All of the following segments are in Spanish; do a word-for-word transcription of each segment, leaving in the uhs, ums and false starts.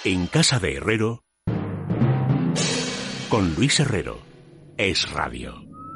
En casa de Herrero, con Luis Herrero, Es Radio.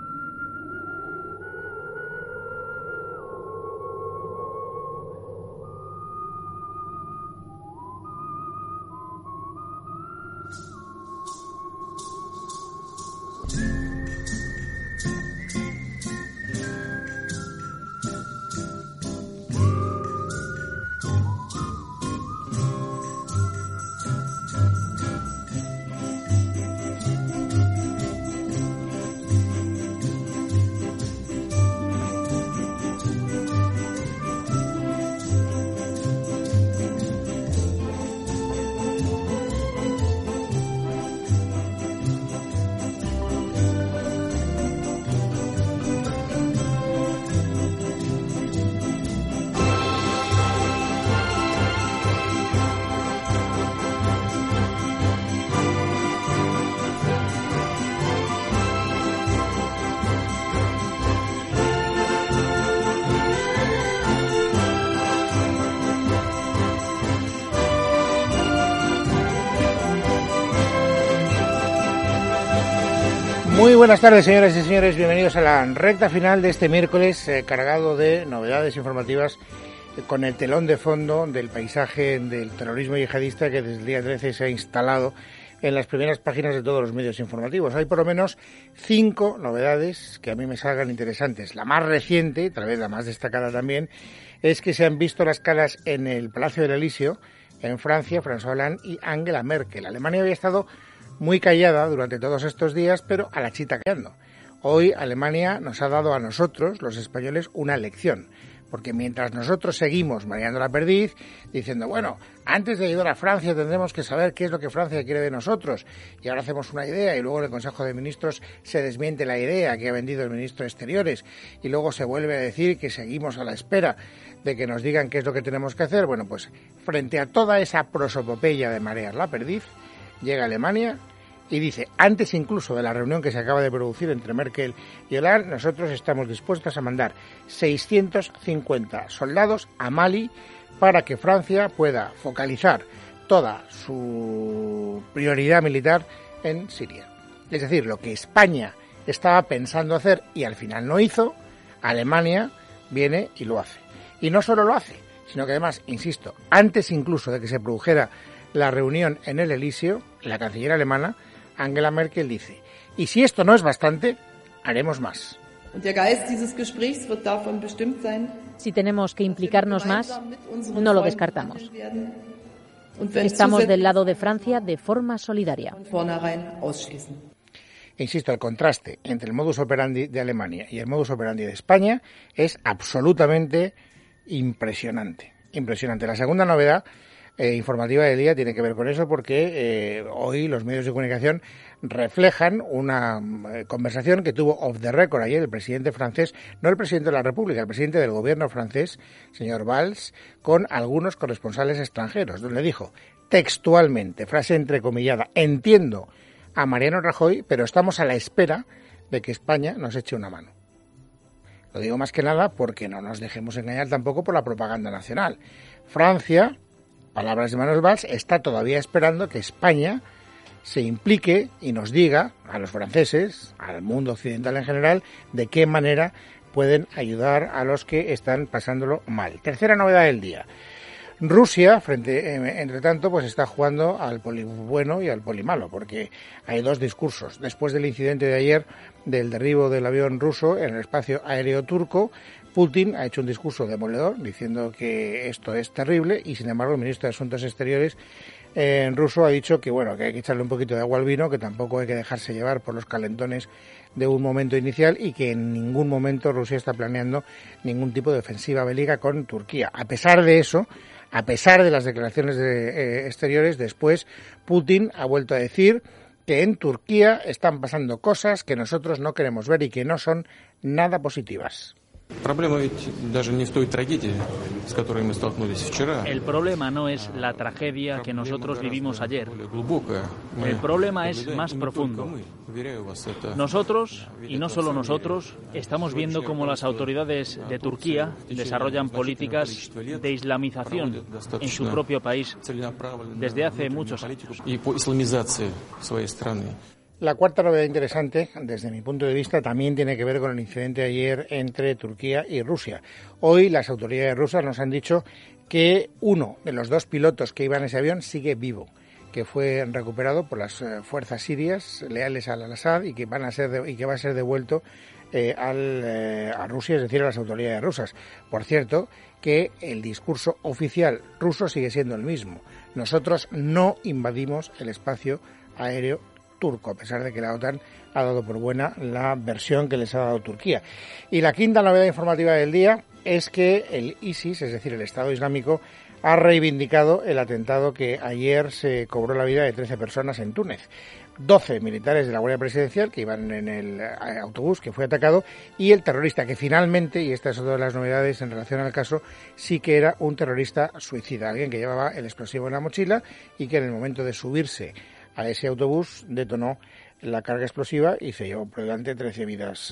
Muy buenas tardes, señoras y señores, bienvenidos a la recta final de este miércoles eh, cargado de novedades informativas eh, con el telón de fondo del paisaje del terrorismo yihadista que desde el día trece se ha instalado en las primeras páginas de todos los medios informativos. Hay por lo menos cinco novedades que a mí me salgan interesantes. La más reciente, tal vez la más destacada también, es que se han visto las caras en el Palacio del Elíseo, en Francia, François Hollande y Angela Merkel. Alemania había estado muy callada durante todos estos días, pero a la chita callando. Hoy Alemania nos ha dado a nosotros, los españoles, una lección, porque mientras nosotros seguimos mareando la perdiz, diciendo, bueno, antes de ayudar a Francia tendremos que saber qué es lo que Francia quiere de nosotros, y ahora hacemos una idea, y luego en el Consejo de Ministros se desmiente la idea que ha vendido el ministro de Exteriores, y luego se vuelve a decir que seguimos a la espera de que nos digan qué es lo que tenemos que hacer. Bueno, pues frente a toda esa prosopopeya de marear la perdiz, llega Alemania y dice, antes incluso de la reunión que se acaba de producir entre Merkel y Hollande, nosotros estamos dispuestos a mandar seiscientos cincuenta soldados a Mali para que Francia pueda focalizar toda su prioridad militar en Siria. Es decir, lo que España estaba pensando hacer y al final no hizo, Alemania viene y lo hace. Y no solo lo hace, sino que además, insisto, antes incluso de que se produjera la reunión en el Elíseo, la canciller alemana, Angela Merkel, dice, y si esto no es bastante, haremos más. Si tenemos que implicarnos más, no lo descartamos. Estamos del lado de Francia de forma solidaria. Insisto, el contraste entre el modus operandi de Alemania y el modus operandi de España es absolutamente impresionante. Impresionante. La segunda novedad Eh, informativa del día tiene que ver con eso porque eh, hoy los medios de comunicación reflejan una eh, conversación que tuvo off the record ayer el presidente francés, no el presidente de la República, el presidente del gobierno francés, señor Valls, con algunos corresponsales extranjeros, donde dijo textualmente, frase entrecomillada, entiendo a Mariano Rajoy, pero estamos a la espera de que España nos eche una mano. Lo digo más que nada porque no nos dejemos engañar tampoco por la propaganda nacional. Francia, palabras de Manuel Valls, está todavía esperando que España se implique y nos diga a los franceses, al mundo occidental en general, de qué manera pueden ayudar a los que están pasándolo mal. Tercera novedad del día. Rusia, frente, eh, entre tanto, pues está jugando al poli bueno y al poli malo, porque hay dos discursos. Después del incidente de ayer del derribo del avión ruso en el espacio aéreo turco, Putin ha hecho un discurso demoledor diciendo que esto es terrible y, sin embargo, el ministro de Asuntos Exteriores eh, en ruso ha dicho que, bueno, que hay que echarle un poquito de agua al vino, que tampoco hay que dejarse llevar por los calentones de un momento inicial y que en ningún momento Rusia está planeando ningún tipo de ofensiva bélica con Turquía. A pesar de eso, a pesar de las declaraciones de, eh, exteriores, después Putin ha vuelto a decir que en Turquía están pasando cosas que nosotros no queremos ver y que no son nada positivas. El problema no es la tragedia que nosotros vivimos ayer. El problema es más profundo. Nosotros, y no solo nosotros, estamos viendo cómo las autoridades de Turquía desarrollan políticas de islamización en su propio país desde hace muchos años. La cuarta novedad interesante, desde mi punto de vista, también tiene que ver con el incidente de ayer entre Turquía y Rusia. Hoy las autoridades rusas nos han dicho que uno de los dos pilotos que iban en ese avión sigue vivo, que fue recuperado por las fuerzas sirias leales al Al-Assad y que van a ser de, y que va a ser devuelto eh, al, eh, a Rusia, es decir, a las autoridades rusas. Por cierto, que el discurso oficial ruso sigue siendo el mismo. Nosotros no invadimos el espacio aéreo turco, a pesar de que la OTAN ha dado por buena la versión que les ha dado Turquía. Y la quinta novedad informativa del día es que el ISIS, es decir, el Estado Islámico, ha reivindicado el atentado que ayer se cobró la vida de trece personas en Túnez. doce militares de la Guardia Presidencial que iban en el autobús que fue atacado y el terrorista que finalmente, y esta es otra de las novedades en relación al caso, sí que era un terrorista suicida, alguien que llevaba el explosivo en la mochila y que en el momento de subirse a ese autobús detonó la carga explosiva y se llevó por delante trece vidas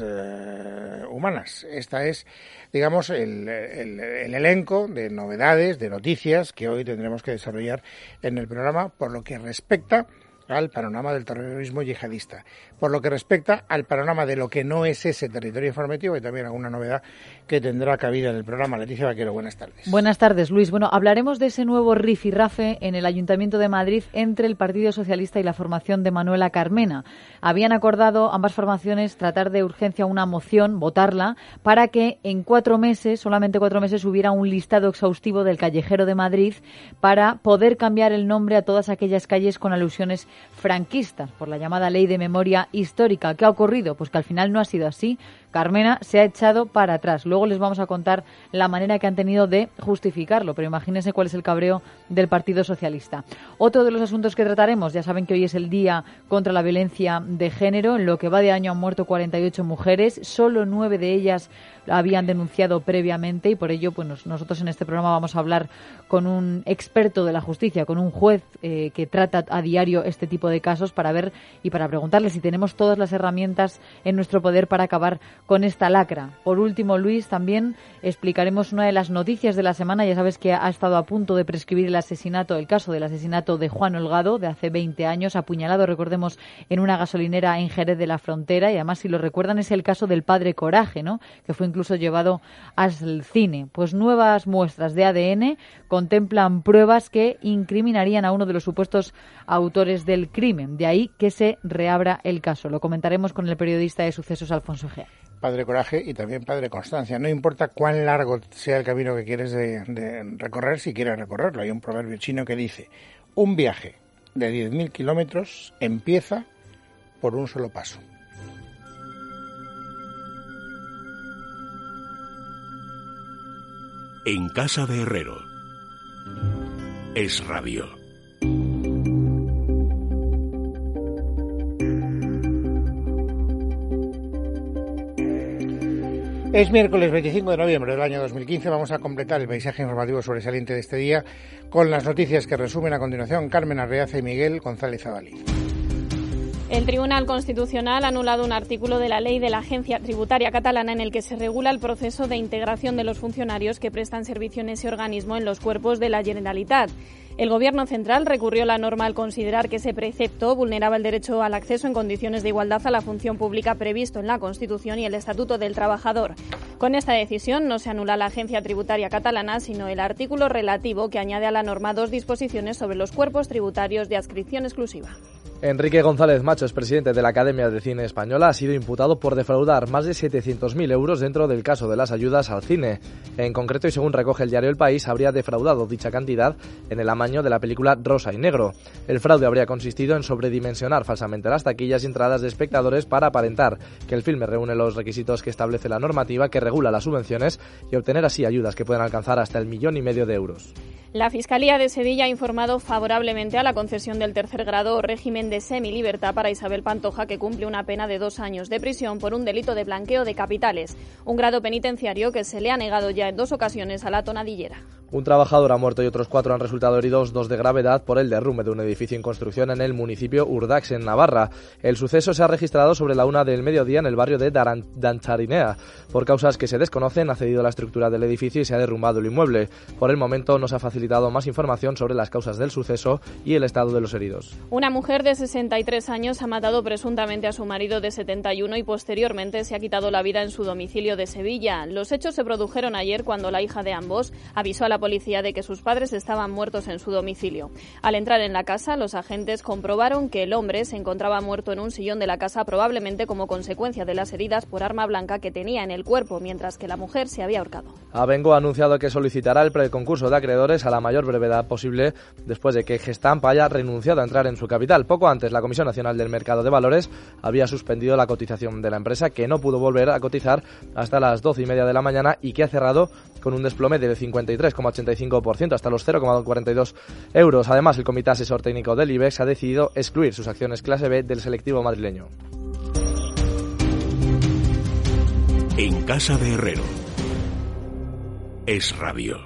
eh, humanas. Esta es, digamos, el, el, el elenco de novedades, de noticias que hoy tendremos que desarrollar en el programa por lo que respecta al panorama del terrorismo yihadista. Por lo que respecta al panorama de lo que no es ese territorio informativo, y también alguna novedad que tendrá cabida en el programa. Leticia Vaquero, buenas tardes. Buenas tardes, Luis. Bueno, hablaremos de ese nuevo rifirrafe en el Ayuntamiento de Madrid entre el Partido Socialista y la formación de Manuela Carmena. Habían acordado ambas formaciones tratar de urgencia una moción, votarla, para que en cuatro meses, solamente cuatro meses, hubiera un listado exhaustivo del callejero de Madrid para poder cambiar el nombre a todas aquellas calles con alusiones franquistas, por la llamada Ley de Memoria Histórica. ¿Qué ha ocurrido? Pues que al final no ha sido así. Carmena se ha echado para atrás. Luego les vamos a contar la manera que han tenido de justificarlo, pero imagínense cuál es el cabreo del Partido Socialista. Otro de los asuntos que trataremos, ya saben que hoy es el Día contra la Violencia de Género. En lo que va de año han muerto cuarenta y ocho mujeres, solo nueve de ellas habían denunciado previamente y por ello pues nosotros en este programa vamos a hablar con un experto de la justicia, con un juez eh, que trata a diario este tipo de casos para ver y para preguntarle si tenemos todas las herramientas en nuestro poder para acabar con esta lacra. Por último, Luis, también explicaremos una de las noticias de la semana. Ya sabes que ha estado a punto de prescribir el asesinato, el caso del asesinato de Juan Holgado, de hace veinte años, apuñalado, recordemos, en una gasolinera en Jerez de la Frontera. Y además, si lo recuerdan, es el caso del padre Coraje, ¿no?, que fue incluso llevado al cine. Pues nuevas muestras de A D N contemplan pruebas que incriminarían a uno de los supuestos autores del crimen. De ahí que se reabra el caso. Lo comentaremos con el periodista de Sucesos, Alfonso Egea. Padre Coraje y también Padre Constancia. No importa cuán largo sea el camino que quieres de, de recorrer, si quieres recorrerlo. Hay un proverbio chino que dice: un viaje de diez mil kilómetros empieza por un solo paso. En casa de Herrero. Es radio. Es miércoles veinticinco de noviembre del año dos mil quince. Vamos a completar el paisaje informativo sobresaliente de este día con las noticias que resumen a continuación Carmen Arreaza y Miguel González Adalid. El Tribunal Constitucional ha anulado un artículo de la ley de la Agencia Tributaria Catalana en el que se regula el proceso de integración de los funcionarios que prestan servicio en ese organismo en los cuerpos de la Generalitat. El Gobierno central recurrió la norma al considerar que ese precepto vulneraba el derecho al acceso en condiciones de igualdad a la función pública previsto en la Constitución y el Estatuto del Trabajador. Con esta decisión no se anula la Agencia Tributaria Catalana, sino el artículo relativo que añade a la norma dos disposiciones sobre los cuerpos tributarios de adscripción exclusiva. Enrique González Macho, presidente de la Academia de Cine Española, ha sido imputado por defraudar más de setecientos mil euros dentro del caso de las ayudas al cine. En concreto, y según recoge el diario El País, habría defraudado dicha cantidad en el amaño de la película Rosa y Negro. El fraude habría consistido en sobredimensionar falsamente las taquillas y entradas de espectadores para aparentar que el filme reúne los requisitos que establece la normativa que regula las subvenciones y obtener así ayudas que pueden alcanzar hasta el millón y medio de euros. La Fiscalía de Sevilla ha informado favorablemente a la concesión del tercer grado o régimen de de semilibertad para Isabel Pantoja, que cumple una pena de dos años de prisión por un delito de blanqueo de capitales, un grado penitenciario que se le ha negado ya en dos ocasiones a la tonadillera. Un trabajador ha muerto y otros cuatro han resultado heridos, dos de gravedad, por el derrumbe de un edificio en construcción en el municipio Urdax, en Navarra. El suceso se ha registrado sobre la una del mediodía en el barrio de Daran- Dancharinea. Por causas que se desconocen, ha cedido la estructura del edificio y se ha derrumbado el inmueble. Por el momento no se ha facilitado más información sobre las causas del suceso y el estado de los heridos. Una mujer de sesenta y tres años ha matado presuntamente a su marido de setenta y uno y posteriormente se ha quitado la vida en su domicilio de Sevilla. Los hechos se produjeron ayer cuando la hija de ambos avisó a la policía de que sus padres estaban muertos en su domicilio. Al entrar en la casa, los agentes comprobaron que el hombre se encontraba muerto en un sillón de la casa, probablemente como consecuencia de las heridas por arma blanca que tenía en el cuerpo, mientras que la mujer se había ahorcado. Abengoa ha anunciado que solicitará el preconcurso de acreedores a la mayor brevedad posible después de que Gestamp haya renunciado a entrar en su capital. Poco antes, la Comisión Nacional del Mercado de Valores había suspendido la cotización de la empresa, que no pudo volver a cotizar hasta las doce y media de la mañana y que ha cerrado con un desplome del cincuenta y tres coma ochenta y cinco por ciento hasta los cero coma cuarenta y dos euros. Además, el Comité Asesor Técnico del IBEX ha decidido excluir sus acciones clase B del selectivo madrileño. En casa de Herrero. Es Radio.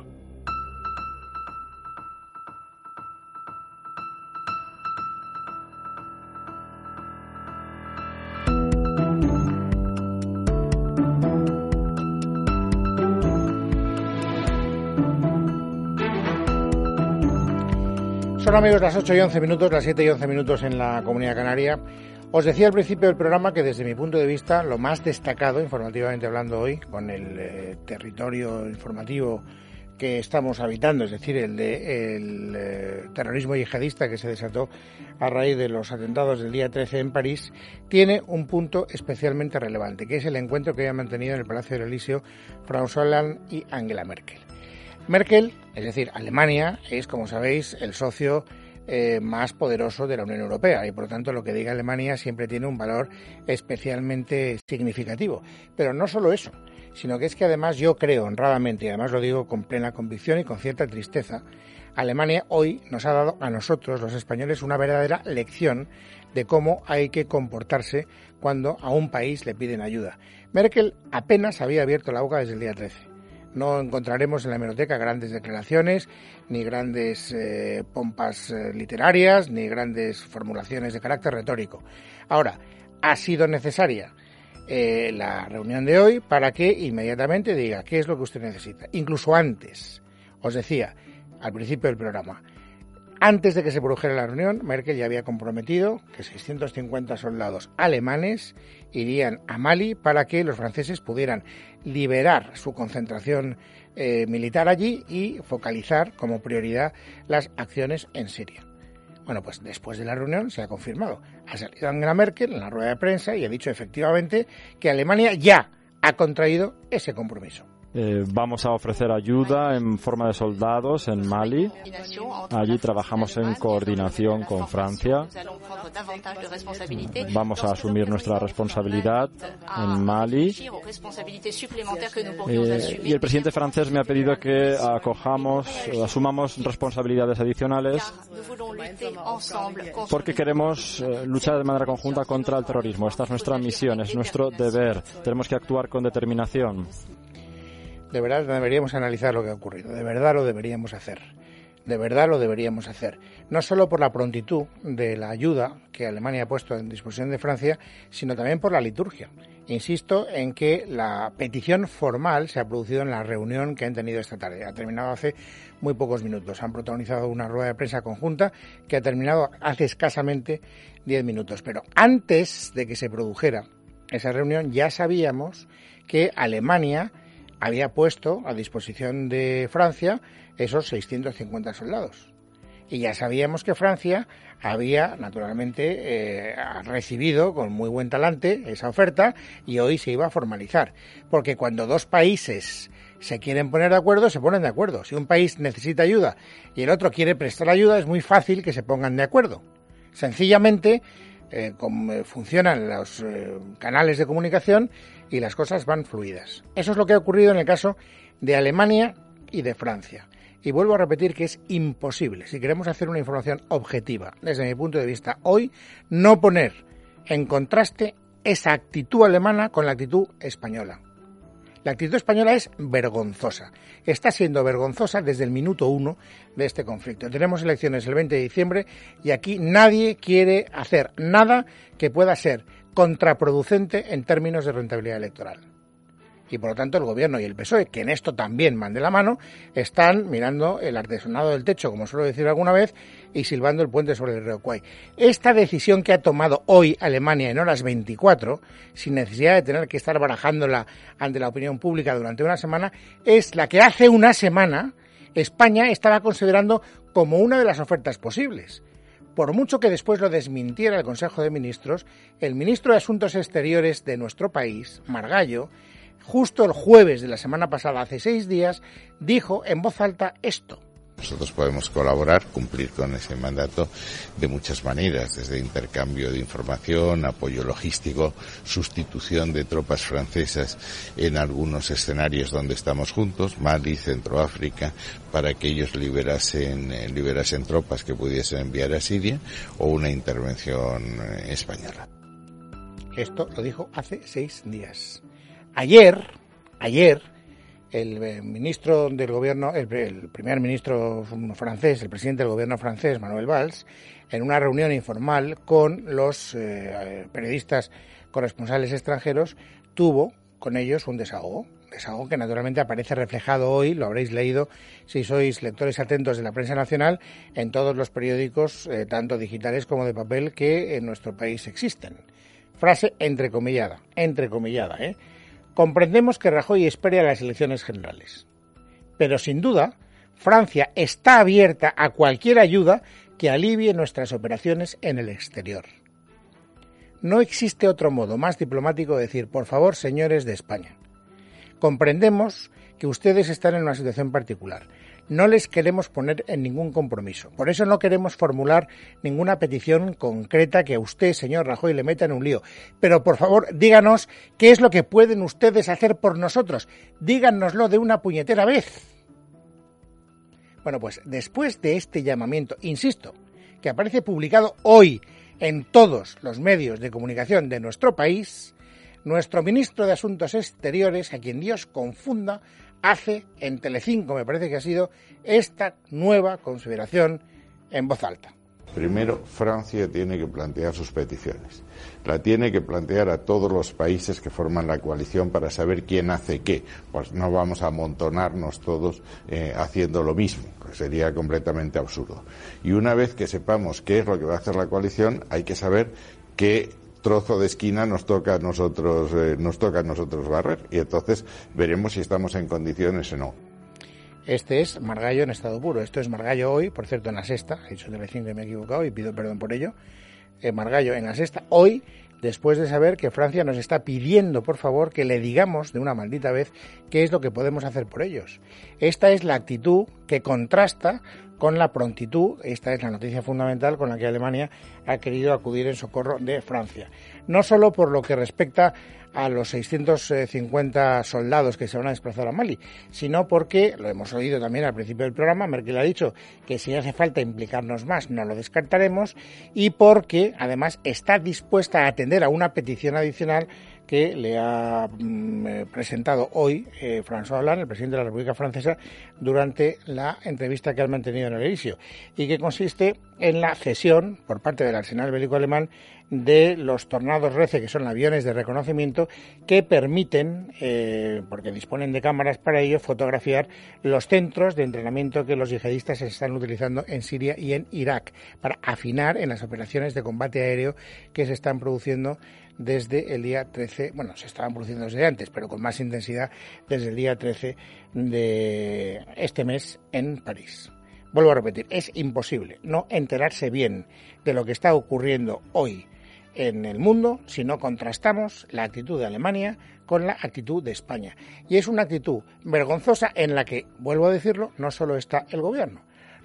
Son, amigos, las ocho y once minutos, las siete y once minutos en la Comunidad Canaria. Os decía al principio del programa que, desde mi punto de vista, lo más destacado, informativamente hablando hoy, con el eh, territorio informativo que estamos habitando, es decir, el de el eh, terrorismo yihadista que se desató a raíz de los atentados del día trece en París, tiene un punto especialmente relevante, que es el encuentro que habían mantenido en el Palacio del Elíseo François Hollande y Angela Merkel. Merkel, es decir, Alemania, es, como sabéis, el socio eh, más poderoso de la Unión Europea y, por lo tanto, lo que diga Alemania siempre tiene un valor especialmente significativo. Pero no solo eso, sino que es que además yo creo honradamente, y además lo digo con plena convicción y con cierta tristeza, Alemania hoy nos ha dado a nosotros, los españoles, una verdadera lección de cómo hay que comportarse cuando a un país le piden ayuda. Merkel apenas había abierto la boca desde el día trece. No encontraremos en la hemeroteca grandes declaraciones, ni grandes eh, pompas eh, literarias, ni grandes formulaciones de carácter retórico. Ahora, ha sido necesaria eh, la reunión de hoy para que inmediatamente diga qué es lo que usted necesita. Incluso antes, os decía al principio del programa, antes de que se produjera la reunión, Merkel ya había comprometido que seiscientos cincuenta soldados alemanes irían a Mali para que los franceses pudieran liberar su concentración eh, militar allí y focalizar como prioridad las acciones en Siria. Bueno, pues después de la reunión se ha confirmado. Ha salido Angela Merkel en la rueda de prensa y ha dicho efectivamente que Alemania ya ha contraído ese compromiso. Eh, vamos a ofrecer ayuda en forma de soldados en Mali. Allí trabajamos en coordinación con Francia. Vamos a asumir nuestra responsabilidad en Mali. Eh, y el presidente francés me ha pedido que acojamos, asumamos responsabilidades adicionales porque queremos eh, luchar de manera conjunta contra el terrorismo. Esta es nuestra misión, es nuestro deber. Tenemos que actuar con determinación. De verdad deberíamos analizar lo que ha ocurrido, de verdad lo deberíamos hacer, de verdad lo deberíamos hacer. No solo por la prontitud de la ayuda que Alemania ha puesto en disposición de Francia, sino también por la liturgia. Insisto en que la petición formal se ha producido en la reunión que han tenido esta tarde. Ha terminado hace muy pocos minutos. Han protagonizado una rueda de prensa conjunta que ha terminado hace escasamente diez minutos. Pero antes de que se produjera esa reunión ya sabíamos que Alemania había puesto a disposición de Francia esos seiscientos cincuenta soldados. Y ya sabíamos que Francia había, naturalmente, eh, recibido con muy buen talante esa oferta y hoy se iba a formalizar. Porque cuando dos países se quieren poner de acuerdo, se ponen de acuerdo. Si un país necesita ayuda y el otro quiere prestar ayuda, es muy fácil que se pongan de acuerdo. Sencillamente, eh, como funcionan los eh, canales de comunicación y las cosas van fluidas. Eso es lo que ha ocurrido en el caso de Alemania y de Francia. Y vuelvo a repetir que es imposible, si queremos hacer una información objetiva, desde mi punto de vista hoy, no poner en contraste esa actitud alemana con la actitud española. La actitud española es vergonzosa. Está siendo vergonzosa desde el minuto uno de este conflicto. Tenemos elecciones el veinte de diciembre y aquí nadie quiere hacer nada que pueda ser contraproducente en términos de rentabilidad electoral. Y por lo tanto el Gobierno y el P S O E, que en esto también van de la mano, están mirando el artesonado del techo, como suelo decir alguna vez, y silbando el puente sobre el río Kwai. Esta decisión que ha tomado hoy Alemania en horas veinticuatro, sin necesidad de tener que estar barajándola ante la opinión pública durante una semana, es la que hace una semana España estaba considerando como una de las ofertas posibles. Por mucho que después lo desmintiera el Consejo de Ministros, el ministro de Asuntos Exteriores de nuestro país, Margallo, justo el jueves de la semana pasada, hace seis días, dijo en voz alta esto. Nosotros podemos colaborar, cumplir con ese mandato de muchas maneras, desde intercambio de información, apoyo logístico, sustitución de tropas francesas en algunos escenarios donde estamos juntos, Mali, Centroáfrica, para que ellos liberasen, liberasen tropas que pudiesen enviar a Siria, o una intervención española. Esto lo dijo hace seis días. Ayer, ayer, el ministro del gobierno, el, el primer ministro francés, el presidente del gobierno francés, Manuel Valls, en una reunión informal con los eh, periodistas corresponsales extranjeros, tuvo con ellos un desahogo. Desahogo que naturalmente aparece reflejado hoy, lo habréis leído si sois lectores atentos de la prensa nacional, en todos los periódicos, eh, tanto digitales como de papel, que en nuestro país existen. Frase entrecomillada, entrecomillada, ¿eh? Comprendemos que Rajoy espere a las elecciones generales, pero sin duda Francia está abierta a cualquier ayuda que alivie nuestras operaciones en el exterior. No existe otro modo más diplomático de decir, por favor, señores de España, comprendemos que ustedes están en una situación particular. No les queremos poner en ningún compromiso. Por eso no queremos formular ninguna petición concreta que a usted, señor Rajoy, le meta en un lío. Pero, por favor, díganos qué es lo que pueden ustedes hacer por nosotros. Díganoslo de una puñetera vez. Bueno, pues después de este llamamiento, insisto, que aparece publicado hoy en todos los medios de comunicación de nuestro país, nuestro ministro de Asuntos Exteriores, a quien Dios confunda, hace en Telecinco, me parece que ha sido, esta nueva consideración en voz alta. Primero, Francia tiene que plantear sus peticiones. La tiene que plantear a todos los países que forman la coalición para saber quién hace qué. Pues no vamos a amontonarnos todos eh, haciendo lo mismo, que sería completamente absurdo. Y una vez que sepamos qué es lo que va a hacer la coalición, hay que saber qué trozo de esquina nos toca a nosotros, eh, nos toca a nosotros barrer, y entonces veremos si estamos en condiciones o no. Este es Margallo en estado puro. Esto es Margallo hoy, por cierto, en La Sexta. He dicho Telecinco y me he equivocado y pido perdón por ello. Eh, Margallo en La Sexta hoy, después de saber que Francia nos está pidiendo, por favor, que le digamos de una maldita vez qué es lo que podemos hacer por ellos. Esta es la actitud que contrasta con la prontitud, esta es la noticia fundamental con la que Alemania ha querido acudir en socorro de Francia. No solo por lo que respecta a los seiscientos cincuenta soldados que se van a desplazar a Mali, sino porque, lo hemos oído también al principio del programa, Merkel ha dicho que si hace falta implicarnos más no lo descartaremos, y porque además está dispuesta a atender a una petición adicional que le ha mm, presentado hoy eh, François Hollande, el presidente de la República Francesa, durante la entrevista que han mantenido en el Elíseo, y que consiste en la cesión por parte del arsenal bélico alemán de los Tornados R C, que son aviones de reconocimiento que permiten, eh, porque disponen de cámaras para ello, fotografiar los centros de entrenamiento que los yihadistas están utilizando en Siria y en Irak, para afinar en las operaciones de combate aéreo que se están produciendo desde el día trece, bueno, se estaban produciendo desde antes, pero con más intensidad desde el día trece de este mes en París. Vuelvo a repetir, es imposible no enterarse bien de lo que está ocurriendo hoy en el mundo si no contrastamos la actitud de Alemania con la actitud de España. Y es una actitud vergonzosa en la que, vuelvo a decirlo, no solo está el gobierno,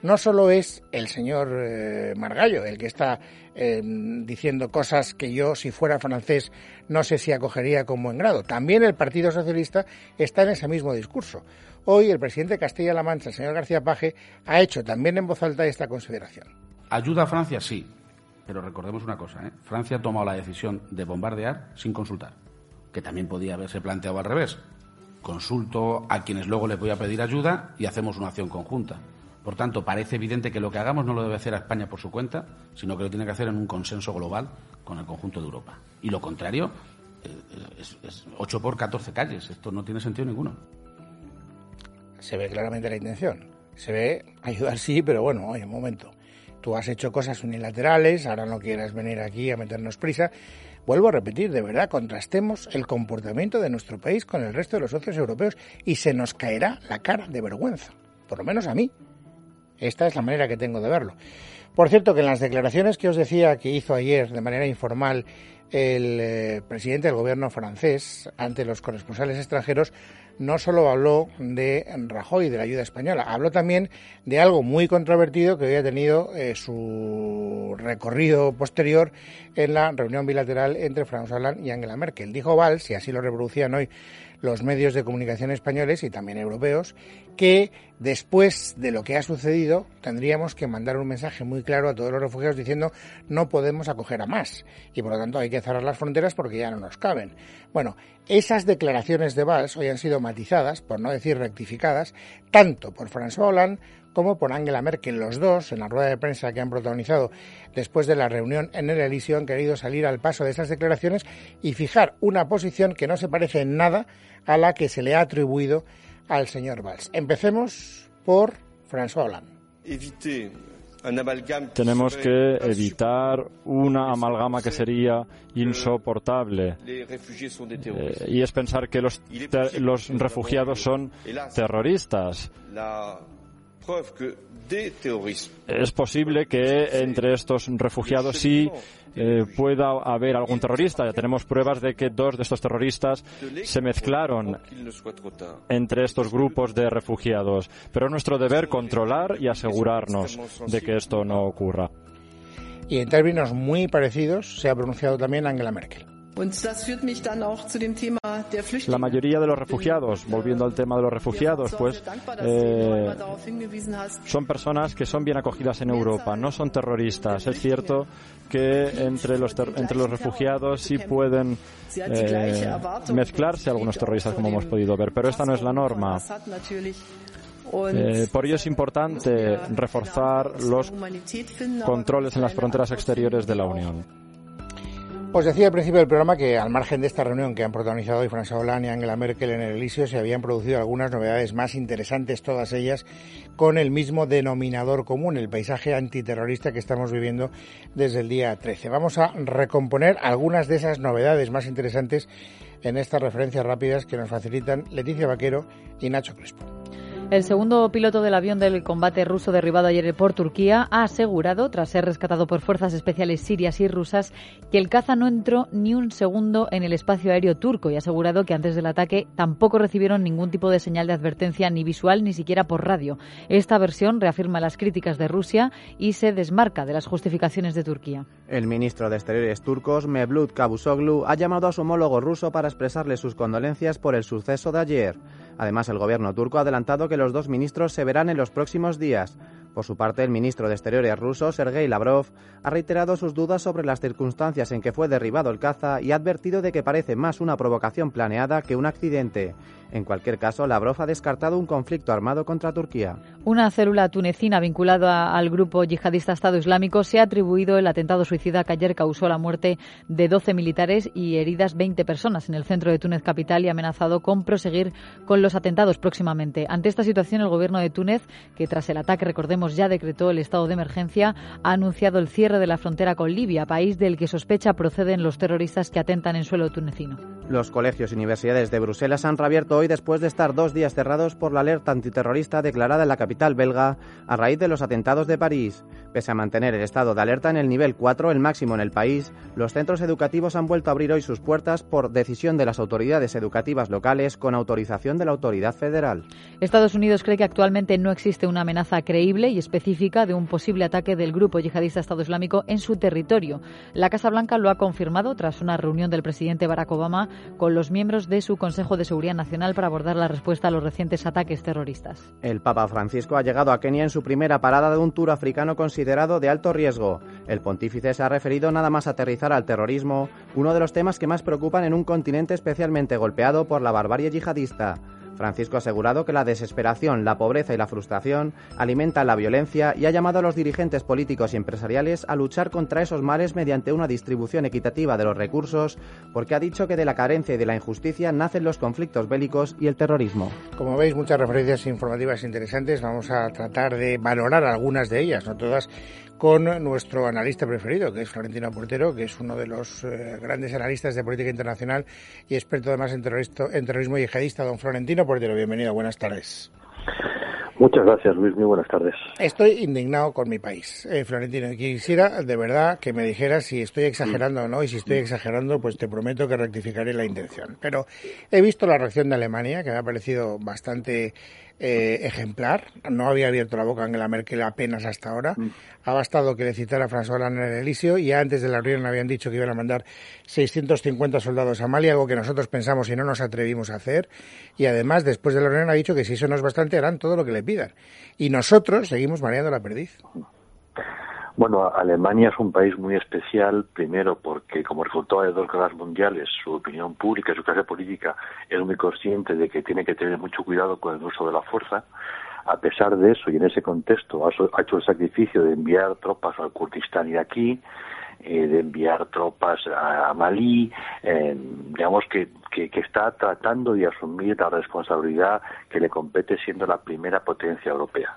no solo es el señor eh, Margallo el que está eh, diciendo cosas que yo, si fuera francés, no sé si acogería con buen grado. También el Partido Socialista está en ese mismo discurso. Hoy el presidente de Castilla-La Mancha, el señor García Paje, ha hecho también en voz alta esta consideración. ¿Ayuda a Francia? Sí. Pero recordemos una cosa, ¿eh? Francia ha tomado la decisión de bombardear sin consultar, que también podía haberse planteado al revés. Consulto a quienes luego les voy a pedir ayuda y hacemos una acción conjunta. Por tanto, parece evidente que lo que hagamos no lo debe hacer a España por su cuenta, sino que lo tiene que hacer en un consenso global con el conjunto de Europa. Y lo contrario, eh, es, es ocho por catorce calles. Esto no tiene sentido ninguno. Se ve claramente la intención. Se ve ayudar sí, pero bueno, oye, un momento. Tú has hecho cosas unilaterales, ahora no quieras venir aquí a meternos prisa. Vuelvo a repetir, de verdad, contrastemos el comportamiento de nuestro país con el resto de los socios europeos y se nos caerá la cara de vergüenza, por lo menos a mí. Esta es la manera que tengo de verlo. Por cierto, que en las declaraciones que os decía que hizo ayer de manera informal el eh, presidente del gobierno francés ante los corresponsales extranjeros, no solo habló de Rajoy y de la ayuda española, habló también de algo muy controvertido que había tenido eh, su recorrido posterior en la reunión bilateral entre François Hollande y Angela Merkel. Dijo Valls, y así lo reproducían hoy los medios de comunicación españoles y también europeos, que después de lo que ha sucedido tendríamos que mandar un mensaje muy claro a todos los refugiados diciendo no podemos acoger a más y por lo tanto hay que cerrar las fronteras porque ya no nos caben. Bueno, esas declaraciones de Valls hoy han sido matizadas, por no decir rectificadas, tanto por François Hollande como por Angela Merkel. Los dos, en la rueda de prensa que han protagonizado después de la reunión en el Elíseo, han querido salir al paso de esas declaraciones y fijar una posición que no se parece en nada a la que se le ha atribuido al señor Valls. Empecemos por François Hollande. Tenemos que evitar una amalgama que sería insoportable eh, y es pensar que los, ter- los refugiados son terroristas. Es posible que entre estos refugiados sí eh, pueda haber algún terrorista. Ya tenemos pruebas de que dos de estos terroristas se mezclaron entre estos grupos de refugiados. Pero es nuestro deber controlar y asegurarnos de que esto no ocurra. Y en términos muy parecidos se ha pronunciado también Angela Merkel. La mayoría de los refugiados, volviendo al tema de los refugiados, pues eh, son personas que son bien acogidas en Europa, no son terroristas. Es cierto que entre los ter- entre los refugiados sí pueden eh, mezclarse algunos terroristas, como hemos podido ver, pero esta no es la norma. Eh, por ello es importante reforzar los controles en las fronteras exteriores de la Unión. Os decía al principio del programa que al margen de esta reunión que han protagonizado hoy François Hollande y Angela Merkel en el Elíseo se habían producido algunas novedades más interesantes, todas ellas con el mismo denominador común, el paisaje antiterrorista que estamos viviendo desde el día trece. Vamos a recomponer algunas de esas novedades más interesantes en estas referencias rápidas que nos facilitan Leticia Vaquero y Nacho Crespo. El segundo piloto del avión del combate ruso derribado ayer por Turquía ha asegurado, tras ser rescatado por fuerzas especiales sirias y rusas, que el caza no entró ni un segundo en el espacio aéreo turco y ha asegurado que antes del ataque tampoco recibieron ningún tipo de señal de advertencia ni visual ni siquiera por radio. Esta versión reafirma las críticas de Rusia y se desmarca de las justificaciones de Turquía. El ministro de Exteriores turcos, Mevlut Cavusoglu, ha llamado a su homólogo ruso para expresarle sus condolencias por el suceso de ayer. Además, el gobierno turco ha adelantado que los dos ministros se verán en los próximos días. Por su parte, el ministro de Exteriores ruso, Sergei Lavrov, ha reiterado sus dudas sobre las circunstancias en que fue derribado el caza y ha advertido de que parece más una provocación planeada que un accidente. En cualquier caso, Lavrov ha descartado un conflicto armado contra Turquía. Una célula tunecina vinculada al grupo yihadista Estado Islámico se ha atribuido el atentado suicida que ayer causó la muerte de doce militares y heridas veinte personas en el centro de Túnez capital y ha amenazado con proseguir con los atentados próximamente. Ante esta situación, el gobierno de Túnez, que tras el ataque, recordemos, ya decretó el estado de emergencia, ha anunciado el cierre de la frontera con Libia, país del que sospecha proceden los terroristas que atentan en suelo tunecino. Los colegios y universidades de Bruselas han reabierto hoy después de estar dos días cerrados por la alerta antiterrorista declarada en la capital belga a raíz de los atentados de París. Pese a mantener el estado de alerta en el nivel cuatro, el máximo en el país, los centros educativos han vuelto a abrir hoy sus puertas por decisión de las autoridades educativas locales con autorización de la autoridad federal. Estados Unidos cree que actualmente no existe una amenaza creíble y específica de un posible ataque del grupo yihadista Estado Islámico en su territorio. La Casa Blanca lo ha confirmado tras una reunión del presidente Barack Obama con los miembros de su Consejo de Seguridad Nacional para abordar la respuesta a los recientes ataques terroristas. El Papa Francisco ha llegado a Kenia en su primera parada de un tour africano considerado de alto riesgo. El pontífice se ha referido nada más aterrizar al terrorismo, uno de los temas que más preocupan en un continente especialmente golpeado por la barbarie yihadista. Francisco ha asegurado que la desesperación, la pobreza y la frustración alimentan la violencia y ha llamado a los dirigentes políticos y empresariales a luchar contra esos males mediante una distribución equitativa de los recursos, porque ha dicho que de la carencia y de la injusticia nacen los conflictos bélicos y el terrorismo. Como veis, muchas referencias informativas interesantes. Vamos a tratar de valorar algunas de ellas, no todas, con nuestro analista preferido, que es Florentino Portero, que es uno de los eh, grandes analistas de política internacional y experto además en, en terrorismo yihadista. Don Florentino Portero, bienvenido, buenas tardes. Muchas gracias, Luis, muy buenas tardes. Estoy indignado con mi país, eh, Florentino, y quisiera de verdad que me dijeras si estoy exagerando o no, y si estoy exagerando, pues te prometo que rectificaré la intención. Pero he visto la reacción de Alemania, que me ha parecido bastante eh, ejemplar. No había abierto la boca Angela Merkel apenas hasta ahora. Mm. Ha bastado que le citara a François Hollande en el Elíseo, y ya antes de la reunión habían dicho que iban a mandar seiscientos cincuenta soldados a Mali, algo que nosotros pensamos y no nos atrevimos a hacer. Y además, después de la reunión ha dicho que si eso no es bastante, harán todo lo que le pidan. Y nosotros seguimos mareando la perdiz. Bueno, Alemania es un país muy especial, primero porque como resultado de dos guerras mundiales, su opinión pública y su clase política es muy consciente de que tiene que tener mucho cuidado con el uso de la fuerza. A pesar de eso, y en ese contexto, ha hecho el sacrificio de enviar tropas al Kurdistán iraquí, eh, de enviar tropas a, a Malí, eh, digamos que, que, que está tratando de asumir la responsabilidad que le compete siendo la primera potencia europea.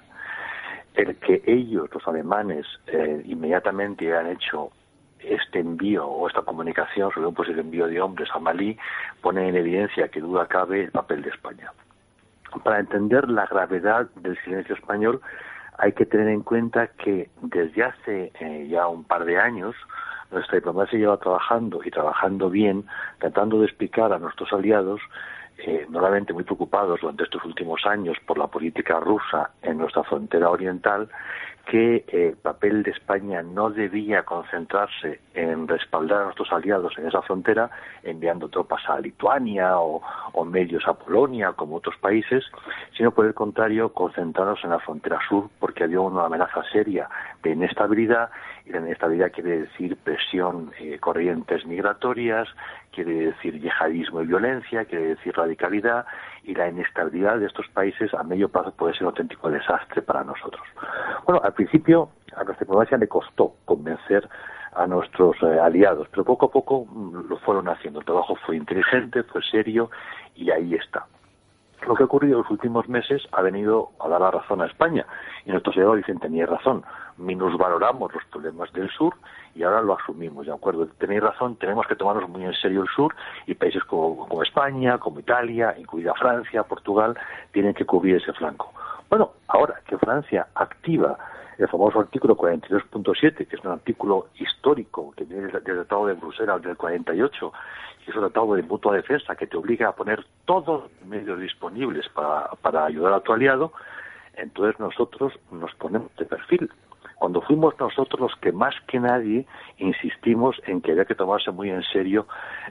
El que ellos, los alemanes, eh, inmediatamente hayan hecho este envío o esta comunicación sobre un posible envío de hombres a Malí pone en evidencia que duda cabe el papel de España. Para entender la gravedad del silencio español hay que tener en cuenta que desde hace eh, ya un par de años nuestra diplomacia lleva trabajando y trabajando bien, tratando de explicar a nuestros aliados, eh, normalmente muy preocupados durante estos últimos años por la política rusa en nuestra frontera oriental, que eh, el papel de España no debía concentrarse en respaldar a nuestros aliados en esa frontera, enviando tropas a Lituania o, o medios a Polonia, como otros países, sino por el contrario, concentrarnos en la frontera sur, porque había una amenaza seria de inestabilidad, y la inestabilidad quiere decir presión, eh, corrientes migratorias, quiere decir yihadismo y violencia, quiere decir radicalidad, y la inestabilidad de estos países a medio plazo puede ser un auténtico desastre para nosotros. Bueno, al principio a nuestra diplomacia le costó convencer a nuestros eh, aliados, pero poco a poco mm, lo fueron haciendo. El trabajo fue inteligente, fue serio, y ahí está. Lo que ha ocurrido en los últimos meses ha venido a dar la razón a España, y nuestros aliados dicen, tenéis razón, minusvaloramos los problemas del sur y ahora lo asumimos, ¿de acuerdo? Tenéis razón, tenemos que tomarnos muy en serio el sur, y países como, como España, como Italia, incluida Francia, Portugal, tienen que cubrir ese flanco. Bueno, ahora que Francia activa el famoso artículo cuarenta y dos punto siete, que es un artículo histórico que viene del Tratado de Bruselas del cuarenta y ocho, y es un tratado de mutua defensa que te obliga a poner todos los medios disponibles para, para ayudar a tu aliado, entonces nosotros nos ponemos de perfil. Cuando fuimos nosotros los que más que nadie insistimos en que había que tomarse muy en serio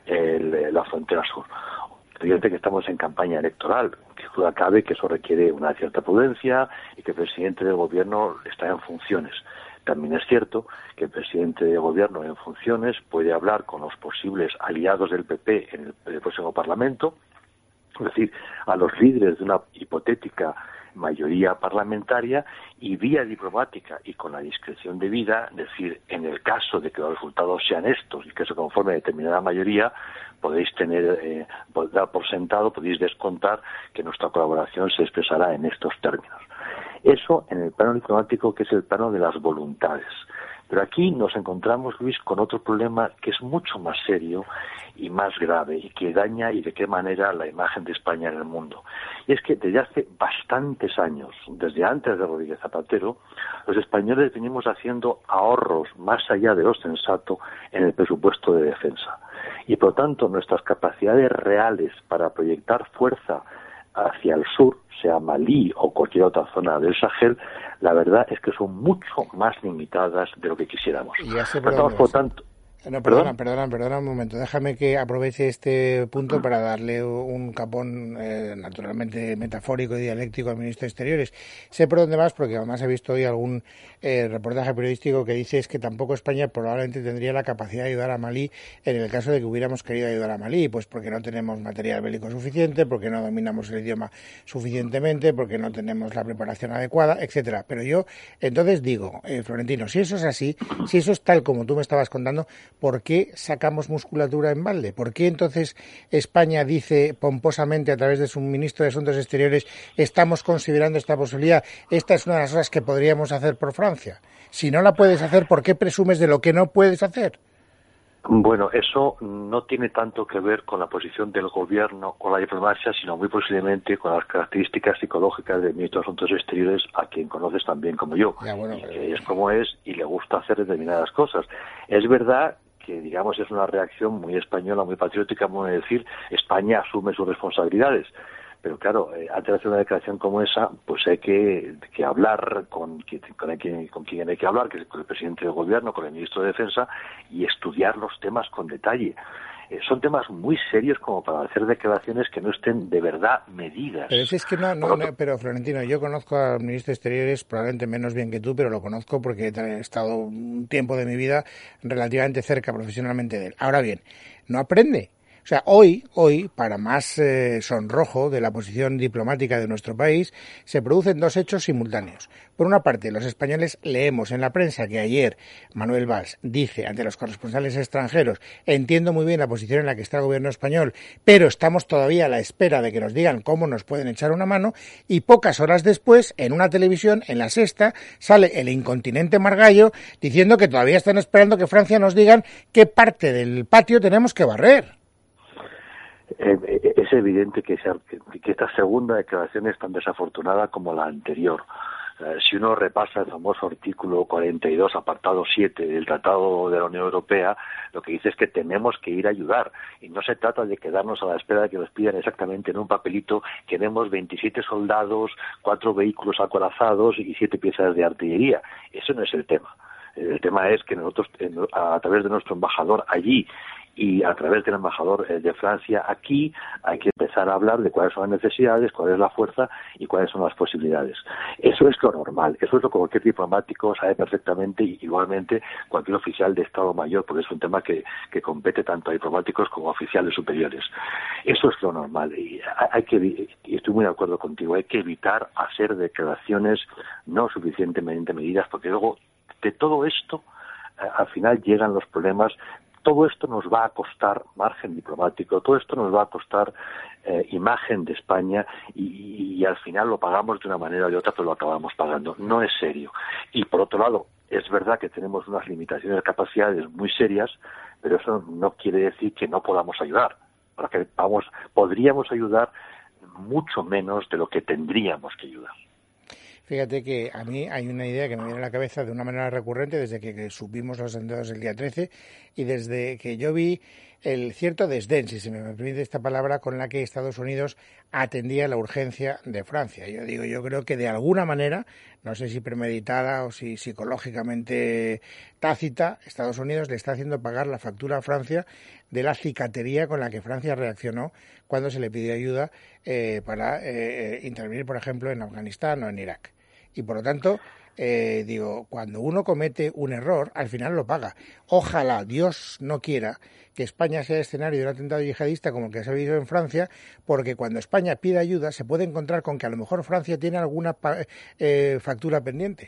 el, la frontera sur. Evidente que estamos en campaña electoral, que duda cabe que eso requiere una cierta prudencia y que el presidente del gobierno está en funciones. También es cierto que el presidente de gobierno en funciones puede hablar con los posibles aliados del P P en el, en el próximo Parlamento, es decir, a los líderes de una hipotética mayoría parlamentaria, y vía diplomática y con la discreción debida, es decir, en el caso de que los resultados sean estos y que se conforme a determinada mayoría, podéis tener, eh, dar por sentado, podéis descontar que nuestra colaboración se expresará en estos términos. Eso en el plano diplomático, que es el plano de las voluntades. Pero aquí nos encontramos, Luis, con otro problema que es mucho más serio y más grave y que daña y de qué manera la imagen de España en el mundo. Y es que desde hace bastantes años, desde antes de Rodríguez Zapatero, los españoles venimos haciendo ahorros más allá de lo sensato en el presupuesto de defensa. Y por lo tanto nuestras capacidades reales para proyectar fuerza hacia el sur, sea Malí o cualquier otra zona del Sahel, la verdad es que son mucho más limitadas de lo que quisiéramos. Y ya sé por Estamos, dónde por vas. tanto, No, perdona, perdona, perdona un momento. Déjame que aproveche este punto para darle un capón eh, naturalmente metafórico y dialéctico al ministro de Exteriores. Sé por dónde vas porque además he visto hoy algún eh, reportaje periodístico que dice es que tampoco España probablemente tendría la capacidad de ayudar a Malí en el caso de que hubiéramos querido ayudar a Malí, pues porque no tenemos material bélico suficiente, porque no dominamos el idioma suficientemente, porque no tenemos la preparación adecuada, etcétera. Pero yo entonces digo, eh, Florentino, si eso es así, si eso es tal como tú me estabas contando, ¿por qué sacamos musculatura en balde? ¿Por qué entonces España dice pomposamente a través de su ministro de Asuntos Exteriores estamos considerando esta posibilidad? Esta es una de las cosas que podríamos hacer por Francia. Si no la puedes hacer, ¿por qué presumes de lo que no puedes hacer? Bueno, eso no tiene tanto que ver con la posición del gobierno o la diplomacia, sino muy posiblemente con las características psicológicas del ministro de Asuntos Exteriores, a quien conoces tan bien como yo. Ya, bueno, y que es como es y le gusta hacer determinadas cosas. Es verdad que, digamos, es una reacción muy española, muy patriótica, muy decir, España asume sus responsabilidades. Pero claro, eh, antes de hacer una declaración como esa, pues hay que, que hablar con, con, el, con quien hay que hablar, que es con el presidente del gobierno, con el ministro de Defensa, y estudiar los temas con detalle. Eh, son temas muy serios como para hacer declaraciones que no estén de verdad medidas. Pero es que no, no, no, pero Florentino, yo conozco al ministro de Exteriores probablemente menos bien que tú, pero lo conozco porque he estado un tiempo de mi vida relativamente cerca profesionalmente de él. Ahora bien, no aprende. O sea, hoy, hoy, para más eh, sonrojo de la posición diplomática de nuestro país, se producen dos hechos simultáneos. Por una parte, los españoles leemos en la prensa que ayer Manuel Valls dice ante los corresponsales extranjeros, entiendo muy bien la posición en la que está el gobierno español, pero estamos todavía a la espera de que nos digan cómo nos pueden echar una mano, y pocas horas después, en una televisión, en La Sexta, sale el incontinente Margallo diciendo que todavía están esperando que Francia nos digan qué parte del patio tenemos que barrer. Eh, es evidente que, esa, que esta segunda declaración es tan desafortunada como la anterior. Eh, si uno repasa el famoso artículo cuarenta y dos, apartado siete del Tratado de la Unión Europea, lo que dice es que tenemos que ir a ayudar. Y no se trata de quedarnos a la espera de que nos pidan exactamente en un papelito que demos veintisiete soldados, cuatro vehículos acorazados y siete piezas de artillería. Eso no es el tema. El tema es que nosotros, a través de nuestro embajador allí, y a través del embajador de Francia aquí, hay que empezar a hablar de cuáles son las necesidades, cuál es la fuerza y cuáles son las posibilidades. Eso es lo normal, eso es lo que cualquier diplomático sabe perfectamente, y igualmente cualquier oficial de Estado Mayor, porque es un tema que, que compete tanto a diplomáticos como a oficiales superiores. Eso es lo normal, y hay que, y estoy muy de acuerdo contigo, hay que evitar hacer declaraciones no suficientemente medidas, porque luego de todo esto, al final llegan los problemas. Todo esto nos va a costar margen diplomático, todo esto nos va a costar eh, imagen de España y, y al final lo pagamos de una manera o de otra, pero lo acabamos pagando. No es serio. Y por otro lado, es verdad que tenemos unas limitaciones de capacidades muy serias, pero eso no quiere decir que no podamos ayudar. Porque vamos, podríamos ayudar mucho menos de lo que tendríamos que ayudar. Fíjate que a mí hay una idea que me viene a la cabeza de una manera recurrente desde que, que subimos los atentados el día trece y desde que yo vi el cierto desdén, si se me permite esta palabra, con la que Estados Unidos atendía la urgencia de Francia. Yo digo, yo creo que de alguna manera, no sé si premeditada o si psicológicamente tácita, Estados Unidos le está haciendo pagar la factura a Francia de la cicatería con la que Francia reaccionó cuando se le pidió ayuda eh, para eh, intervenir, por ejemplo, en Afganistán o en Irak. Y por lo tanto, eh, digo, cuando uno comete un error, al final lo paga. Ojalá, Dios no quiera, que España sea escenario de un atentado yihadista como el que se ha visto en Francia, porque cuando España pide ayuda se puede encontrar con que a lo mejor Francia tiene alguna eh, factura pendiente.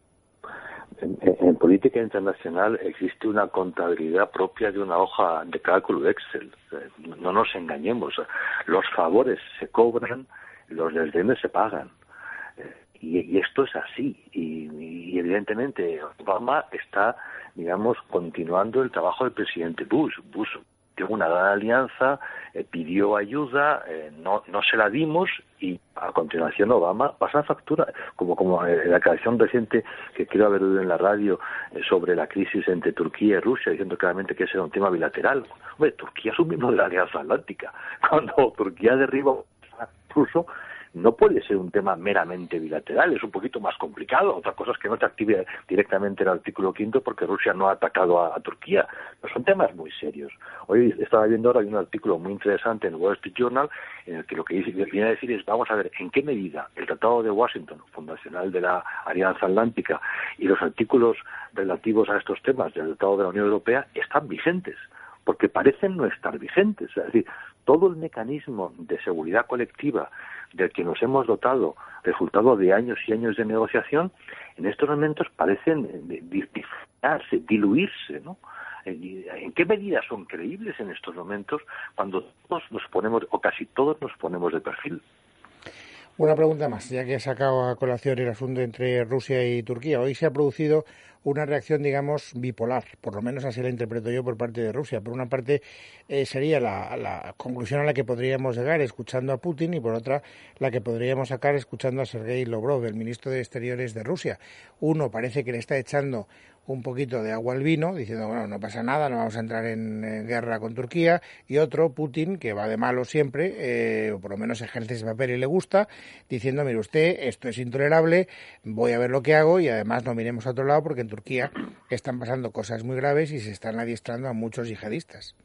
En, en política internacional existe una contabilidad propia de una hoja de cálculo Excel. No nos engañemos. Los favores se cobran, los desdenes se pagan. y, y esto es así. Y, y evidentemente Obama está, digamos, continuando el trabajo del presidente Bush. Bush tuvo una gran alianza, eh, pidió ayuda, eh, no, no se la dimos y a continuación Obama pasa la factura, como como en la declaración reciente que quiero haber oído en la radio eh, sobre la crisis entre Turquía y Rusia, diciendo claramente que ese era un tema bilateral. Hombre, Turquía es un miembro de la Alianza Atlántica. Cuando Turquía derriba a ruso, no puede ser un tema meramente bilateral, es un poquito más complicado. Otra cosa es que no se active directamente el artículo quinto porque Rusia no ha atacado a, a Turquía. Pero son temas muy serios. Hoy estaba viendo ahora hay un artículo muy interesante en el Wall Street Journal en el que lo que viene a decir es vamos a ver en qué medida el Tratado de Washington, fundacional de la Alianza Atlántica, y los artículos relativos a estos temas del Tratado de la Unión Europea están vigentes, porque parecen no estar vigentes. Es decir, todo el mecanismo de seguridad colectiva del que nos hemos dotado, resultado de años y años de negociación, en estos momentos parecen dispersarse, diluirse, ¿no? ¿En qué medida son creíbles en estos momentos cuando todos nos ponemos, o casi todos nos ponemos de perfil? Una pregunta más, ya que he sacado a colación el asunto entre Rusia y Turquía. Hoy se ha producido una reacción, digamos, bipolar, por lo menos así la interpreto yo por parte de Rusia. Por una parte eh, sería la, la conclusión a la que podríamos llegar escuchando a Putin y por otra la que podríamos sacar escuchando a Sergei Lavrov, el ministro de Exteriores de Rusia. Uno parece que le está echando un poquito de agua al vino, diciendo, bueno, no pasa nada, no vamos a entrar en, en guerra con Turquía, y otro, Putin, que va de malo siempre, eh, o por lo menos ejerce ese papel y le gusta, diciendo, mire usted, esto es intolerable, voy a ver lo que hago, y además no miremos a otro lado, porque en Turquía están pasando cosas muy graves y se están adiestrando a muchos yihadistas.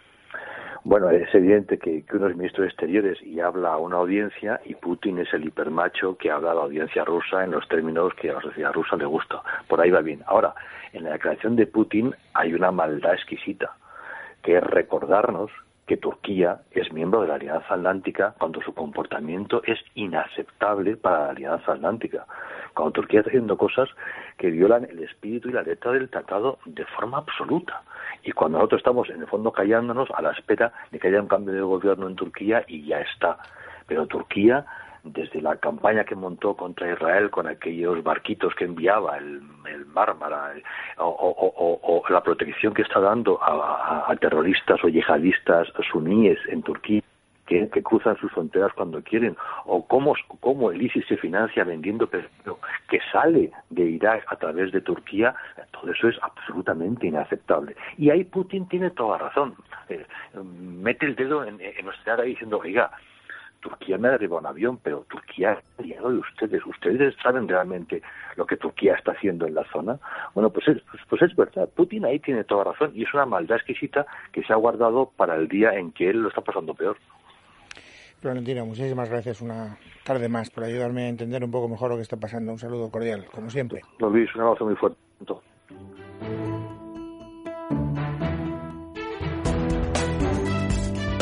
Bueno, es evidente que, que uno es ministro de Exteriores y habla a una audiencia y Putin es el hipermacho que habla a la audiencia rusa en los términos que a la sociedad rusa le gusta. Por ahí va bien. Ahora, en la declaración de Putin hay una maldad exquisita, que es recordarnos que Turquía es miembro de la Alianza Atlántica cuando su comportamiento es inaceptable para la Alianza Atlántica. Cuando Turquía está haciendo cosas que violan el espíritu y la letra del tratado de forma absoluta. Y cuando nosotros estamos, en el fondo, callándonos a la espera de que haya un cambio de gobierno en Turquía y ya está. Pero Turquía, desde la campaña que montó contra Israel con aquellos barquitos que enviaba, el, el Mármara, el, o, o, o, o la protección que está dando a, a, a terroristas o yihadistas suníes en Turquía, que, que cruzan sus fronteras cuando quieren, o cómo, cómo el ISIS se financia vendiendo petróleo que sale de Irak a través de Turquía, todo eso es absolutamente inaceptable. Y ahí Putin tiene toda razón. Eh, mete el dedo en, en nuestra cara diciendo, oiga, Turquía me ha derribado un avión, pero Turquía es aliado de ustedes. ¿Ustedes saben realmente lo que Turquía está haciendo en la zona? Bueno, pues es, pues, pues es verdad. Putin ahí tiene toda razón y es una maldad exquisita que se ha guardado para el día en que él lo está pasando peor. Florentino, muchísimas gracias una tarde más por ayudarme a entender un poco mejor lo que está pasando. Un saludo cordial, como siempre. No, Luis, un abrazo muy fuerte.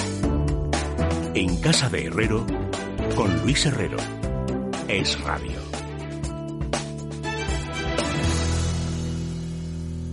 En Casa de Herrero, con Luis Herrero. Es Radio.